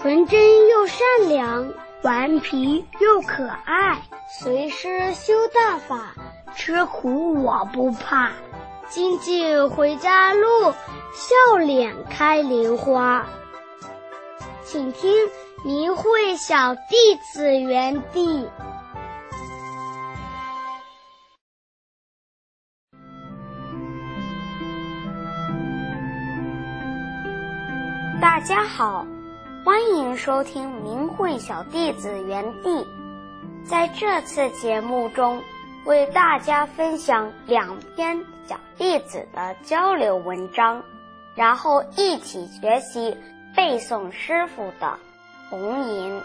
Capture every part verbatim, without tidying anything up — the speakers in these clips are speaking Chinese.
纯真又善良，顽皮又可爱，随师修大法，吃苦我不怕。金靖回家路，笑脸开莲花。请听明慧小弟子园地。 大家好，欢迎收听明慧小弟子园地。在这次节目中，为大家分享两篇小弟子的交流文章，然后一起学习背诵师父的弘吟。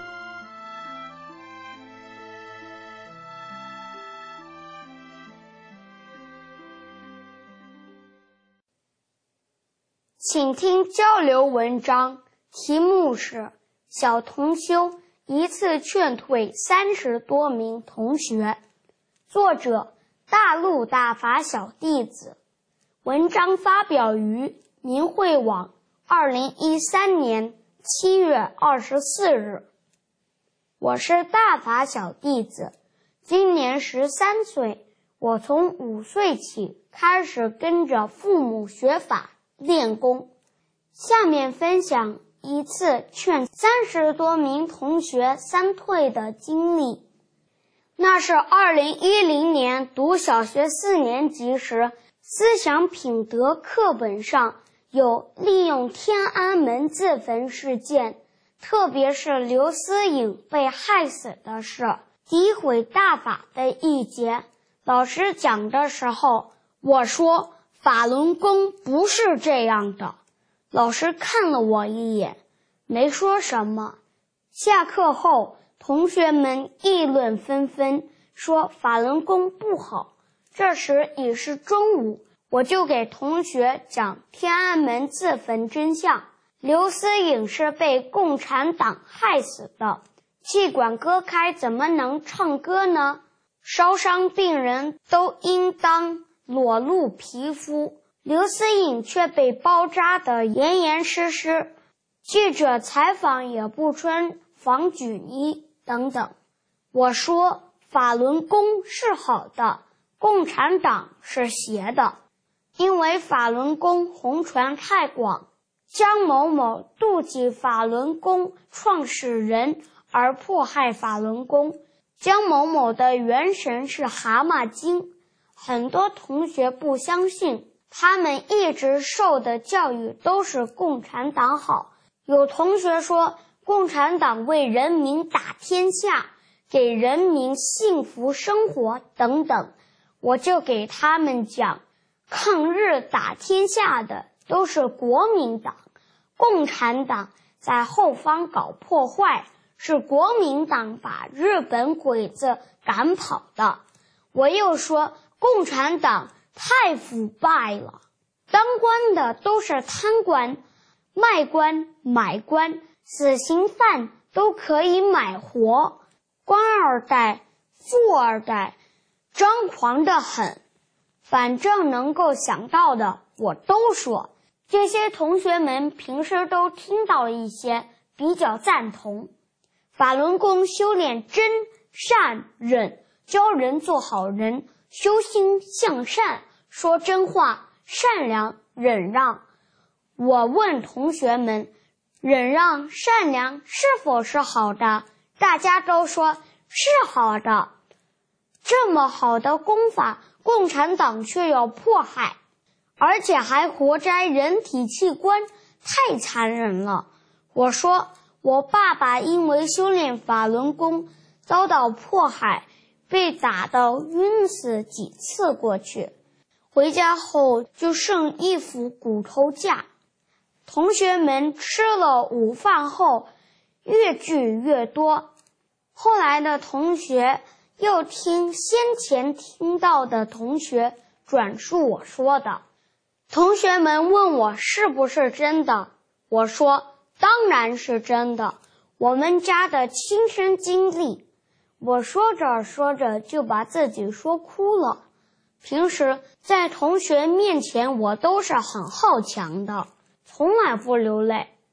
请听交流文章，题目是小同修一次劝退三十多名同学，作者大陆大法小弟子。文章发表于明慧网二零一三年七月二十四日。我是大法小弟子，今年十三岁。我从五岁起开始跟着父母学法练功。下面分享一次劝三十多名同学三退的经历。那是二零一零年读小学四年级时，思想品德课本上有利用天安门自焚事件，特别是刘思颖被害死的事，诋毁大法的一节。老师讲的时候，我说法轮功不是这样的。老师看了我一眼，没说什么。下课后，同学们议论纷纷，说法轮功不好。这时已是中午，我就给同学讲天安门自焚真相。刘思颖是被共产党害死的，气管割开怎么能唱歌呢？烧伤病人都应当裸露皮肤，刘思颖却被包扎得严严实实，记者采访也不穿防菌衣等等。我说法轮功是好的，共产党是邪的，因为法轮功红传太广，江某某妒忌法轮功创始人而迫害法轮功。江某某的元神是蛤蟆精，很多同学不相信，他们一直受的教育都是共产党好。有同学说共产党为人民打天下，给人民幸福生活等等，我就给他们讲，抗日打天下的都是国民党，共产党在后方搞破坏，是国民党把日本鬼子赶跑的。我又说共产党太腐败了，当官的都是贪官、卖官、买官，死刑犯都可以买活，官二代、富二代张狂得很，反正能够想到的我都说。这些同学们平时都听到了一些，比较赞同。法轮功修炼真、善、忍，教人做好人，修心向善，说真话，善良、忍让。我问同学们，忍让、善良是否是好的？大家都说是好的。这么好的功法，共产党却要迫害，而且还活摘人体器官，太残忍了。我说我爸爸因为修炼法轮功遭到迫害，被打到晕死几次过去，回家后就剩一副骨头架。同学们吃了午饭后越聚越多，后来的同学又听先前听到的同学转述我说的。同学们问我是不是真的，我说当然是真的，我们家的亲身经历。我说着说着就把自己说哭了。平时在同学面前我都是很好强的，从来不流泪。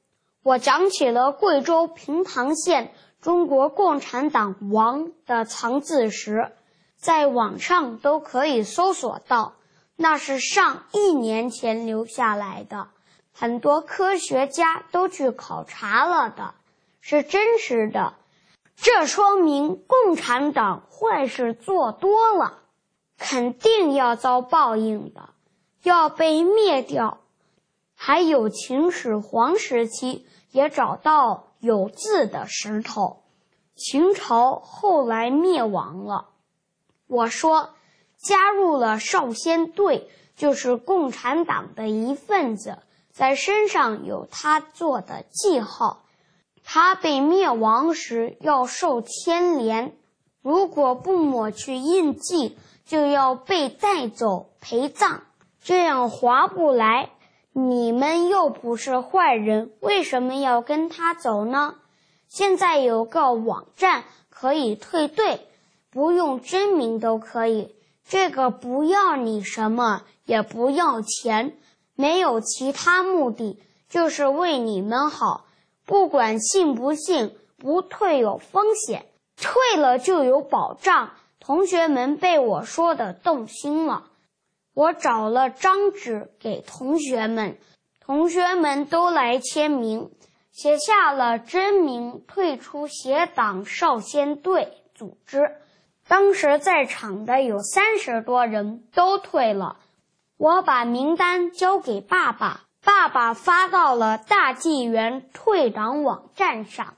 我讲起了贵州平塘县中国共产党王的藏字石，在网上都可以搜索到，那是上亿年前留下来的，很多科学家都去考察了的，是真实的。这说明共产党坏事做多了，肯定要遭报应的，要被灭掉。还有秦始皇时期也找到有字的石头，秦朝后来灭亡了。我说，加入了少先队就是共产党的一份子，在身上有他做的记号，他被灭亡时要受牵连，如果不抹去印记，就要被带走陪葬，这样划不来。你们又不是坏人，为什么要跟他走呢？现在有个网站可以退队，不用真名都可以，这个不要你什么，也不要钱，没有其他目的，就是为你们好。不管信不信，不退有风险，退了就有保障。同学们被我说的动心了，我找了张纸给同学们，同学们都来签名，写下了真名，退出邪党少先队组织。当时在场的有三十多人都退了，我把名单交给爸爸，爸爸发到了大纪元退党网站上。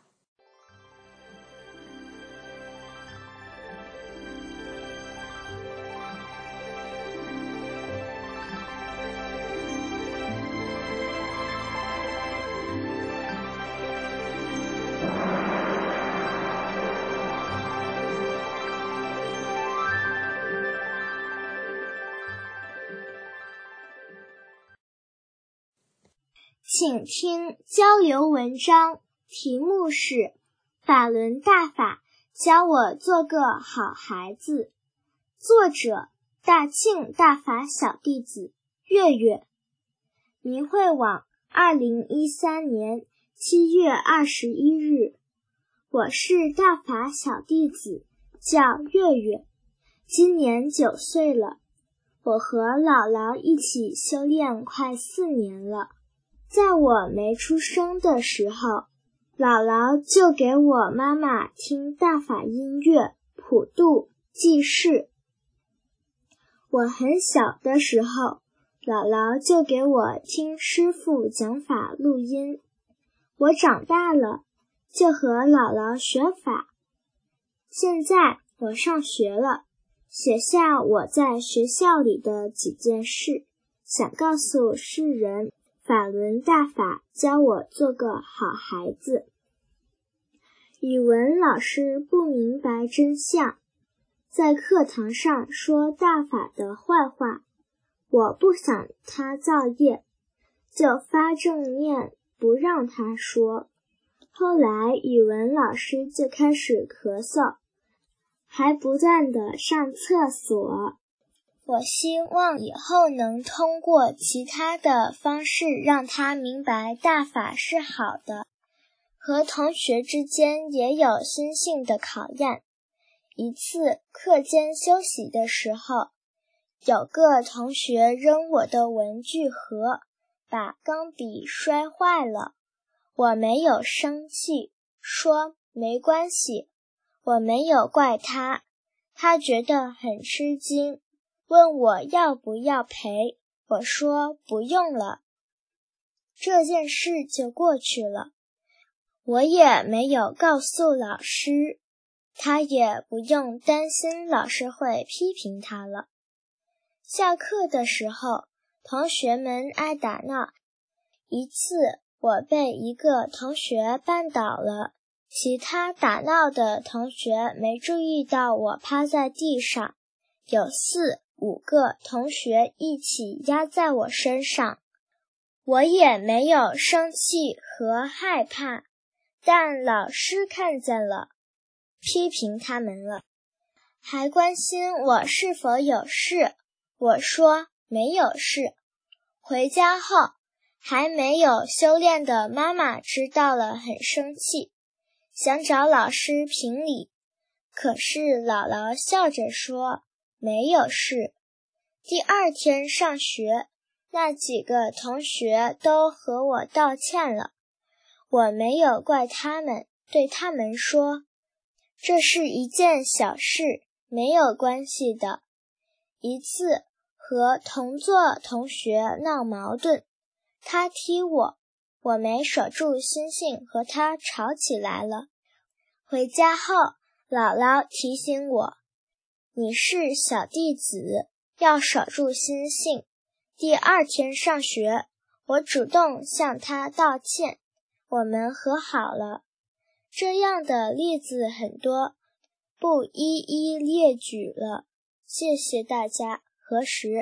请听交流文章，题目是《法轮大法教我做个好孩子》，作者大庆大法小弟子月月，明慧网二零一三年七月二十一日。我是大法小弟子，叫月月，今年九岁了。我和姥姥一起修炼快四年了。在我没出生的时候，姥姥就给我妈妈听大法音乐、普度、济世。我很小的时候，姥姥就给我听师父讲法录音。我长大了，就和姥姥学法。现在我上学了，写下我在学校里的几件事，想告诉世人，法轮大法教我做个好孩子。语文老师不明白真相，在课堂上说大法的坏话，我不想他造业，就发正念不让他说。后来语文老师就开始咳嗽，还不断地上厕所。我希望以后能通过其他的方式让他明白大法是好的。和同学之间也有心性的考验。一次课间休息的时候，有个同学扔我的文具盒，把钢笔摔坏了。我没有生气，说没关系。我没有怪他，他觉得很吃惊，问我要不要赔，我说不用了。这件事就过去了，我也没有告诉老师，他也不用担心老师会批评他了。下课的时候，同学们爱打闹，一次我被一个同学绊倒了，其他打闹的同学没注意到我趴在地上，有四五个同学一起压在我身上。我也没有生气和害怕，但老师看见了，批评他们了，还关心我是否有事。我说没有事。回家后， 还没有修炼的妈妈知道了很生气，想找老师评理，可是姥姥笑着说没有事。第二天上学，那几个同学都和我道歉了，我没有怪他们，对他们说，这是一件小事，没有关系的。一次和同座同学闹矛盾，他踢我，我没守住心性，和他吵起来了。回家后，姥姥提醒我，你是小弟子，要守住心性。第二天上学，我主动向他道歉，我们和好了。这样的例子很多，不一一列举了。谢谢大家，何时？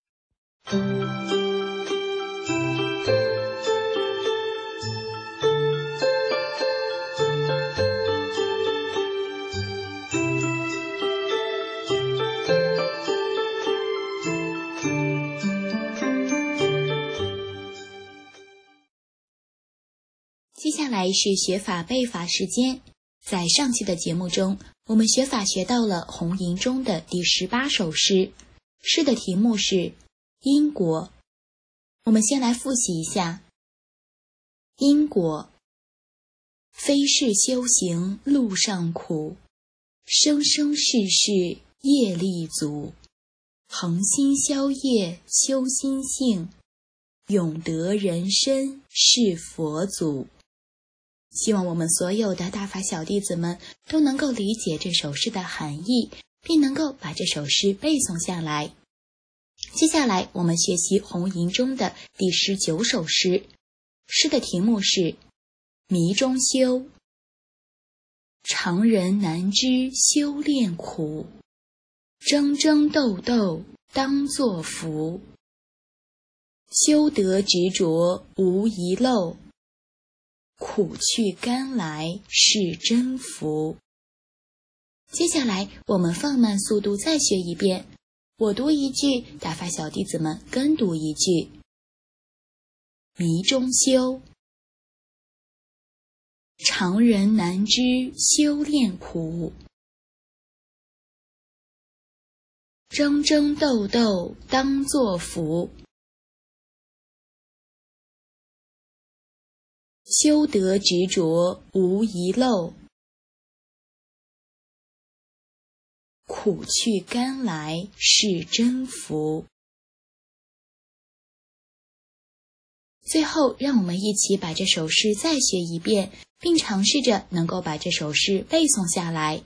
接下来是学法背法时间。在上期的节目中，我们学法学到了红吟中的第十八首诗，诗的题目是因果。我们先来复习一下。因果，非是修行路上苦，生生世世业力足，恒心消业修心性，永得人身是佛祖。希望我们所有的大法小弟子们都能够理解这首诗的含义，并能够把这首诗背诵下来。接下来我们学习红吟中的第十九首诗，诗的题目是迷中修。常人难知修炼苦，争争斗斗当作福。修得执着无遗漏，苦去甘来是真福。接下来我们放慢速度再学一遍，我读一句，大法小弟子们跟读一句。迷中修，常人难知修炼苦，争争斗斗当作福。修得执着无遗漏，苦去甘来是真福。最后，让我们一起把这首诗再学一遍，并尝试着能够把这首诗背诵下来。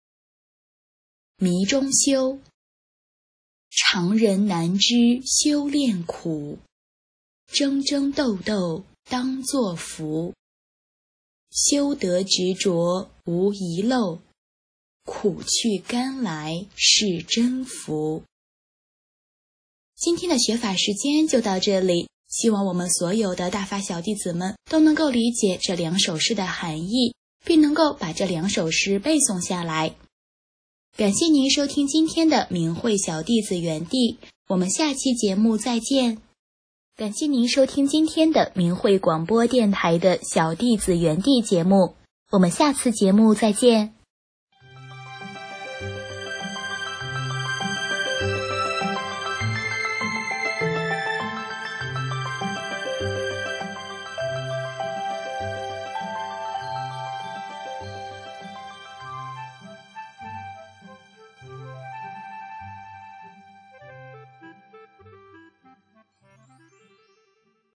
迷中修，常人难知修炼苦，争争斗斗当作福。修得执着无遗漏，苦去甘来是真福。今天的学法时间就到这里，希望我们所有的大法小弟子们都能够理解这两首诗的含义，并能够把这两首诗背诵下来。感谢您收听今天的明慧小弟子园地，我们下期节目再见。感谢您收听今天的明慧广播电台的小弟子园地节目，我们下次节目再见。